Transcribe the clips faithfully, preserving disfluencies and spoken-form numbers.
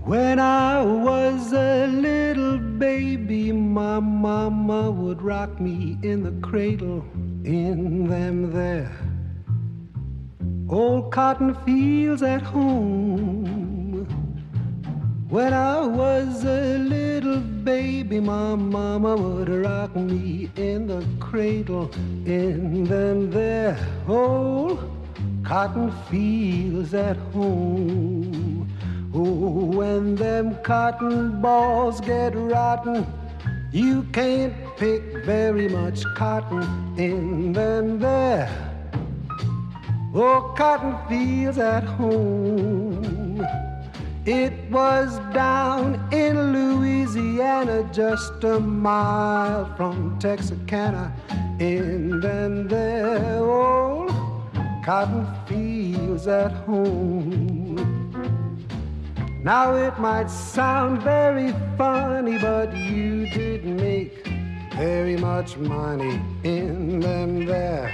When I was a little baby, my mama would rock me in the cradle in them there old cotton fields at home. When I was a little baby, my mama would rock me in the cradle in them there old cotton fields at home. Oh, when them cotton balls get rotten, you can't pick very much cotton in them there oh, cotton fields at home. It was down in Louisiana, just a mile from Texarkana, in them there old cotton fields at home. Now it might sound very funny, but you didn't make very much money in them there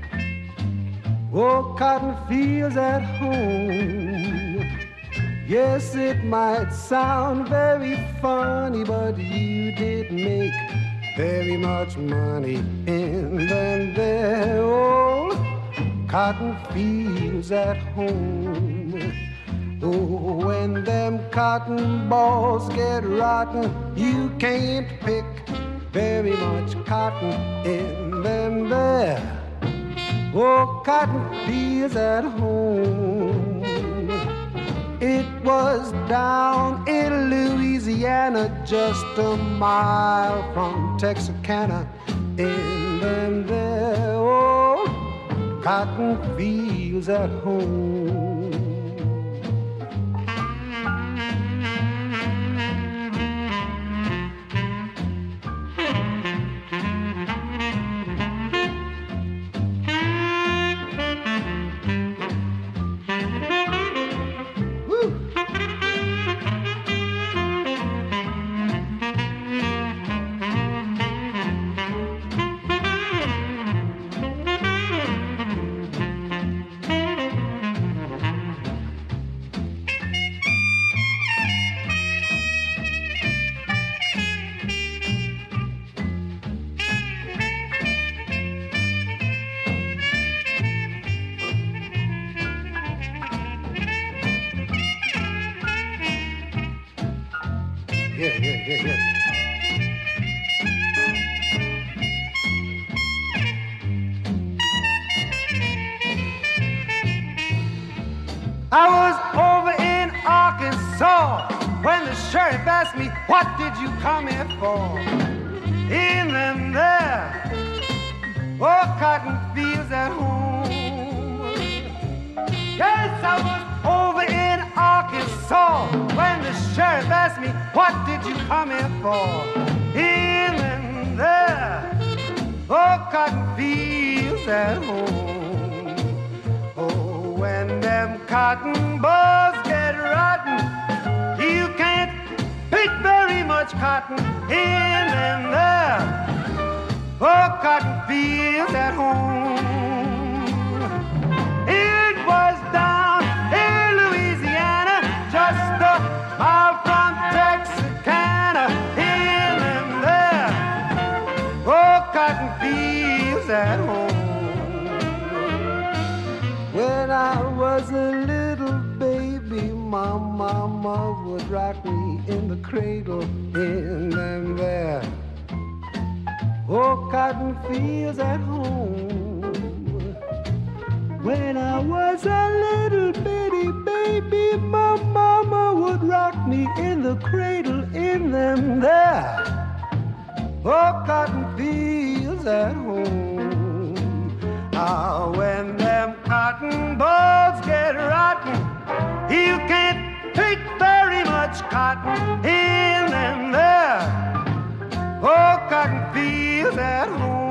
oh, cotton fields at home. Yes, it might sound very funny, but you didn't make very much money in them there old cotton fields at home. Oh, when them cotton balls get rotten, you can't pick very much cotton in them there oh, cotton fields at home. It was down in Louisiana, just a mile from Texarkana, in them there old cotton fields at home. Yeah, yeah, yeah, yeah. I was over in Arkansas when the sheriff asked me, what did you come here for? In them there, oh, cotton fields at home. Yes, I was over in Arkansas when the sheriff asked me, what did you come here for? In them there, oh, cotton fields at home. Oh, when them cotton balls get rotten, you can't pick very much cotton in them there, oh, cotton fields at home. It was down in Louisiana, just a mile from Texarkana, in them there, oh, cotton fields at home. When I was a little baby, my mama would rock me in the cradle in them there, oh, cotton fields at home. When I was a little bitty baby, my mama would rock me in the cradle in them there, oh, cotton fields at home. Ah, when them cotton balls get rotten, you can't pick very much cotton in them there, oh, cotton fields at home.